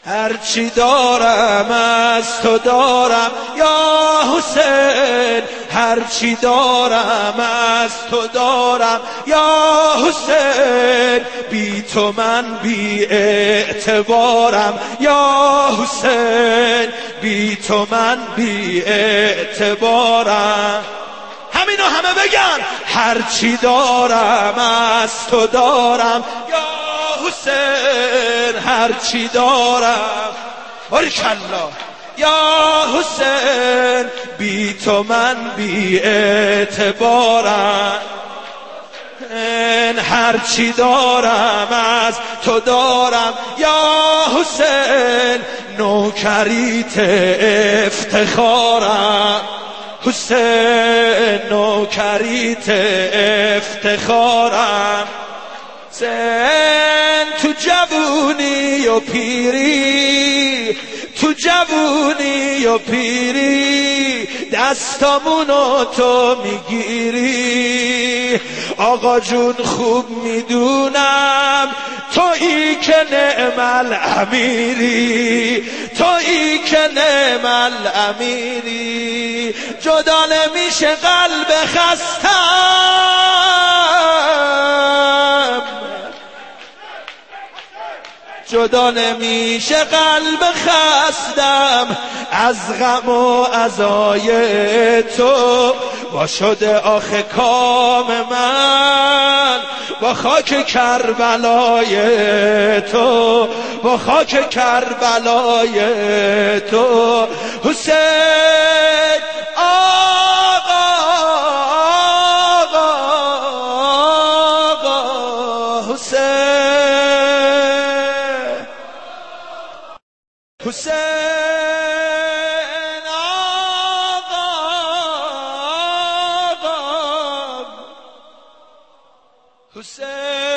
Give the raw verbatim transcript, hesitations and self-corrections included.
هرچی دارم از تو دارم یا حسین، هرچی دارم از تو دارم یا حسین، بی تو من بی اعتبارم یا حسین، بی تو من بی اعتبارم. همینو همه بگن، هرچی دارم از تو دارم یا حسین، هرچی دارم باریکالله یا حسین، بی تو من بی اعتبارم. هرچی دارم از تو دارم یا حسین، نوکریت افتخارم حسین، نوکریت افتخارم. حسین تو جوونی و پیری، تو جوونی و پیری، دستامونو تو میگیری. آقا جون خوب میدونم تویی که نعم الامیری، تویی که نعم الامیری. جدا نمیشه قلب خستم، جدا نمیشه قلب خستم از غم و عزای تو. با شده آخه کام من با خاک کربلای تو، با خاک کربلای تو. حسین آقا آقا آقا حسین، حسین آقا آقا حسین.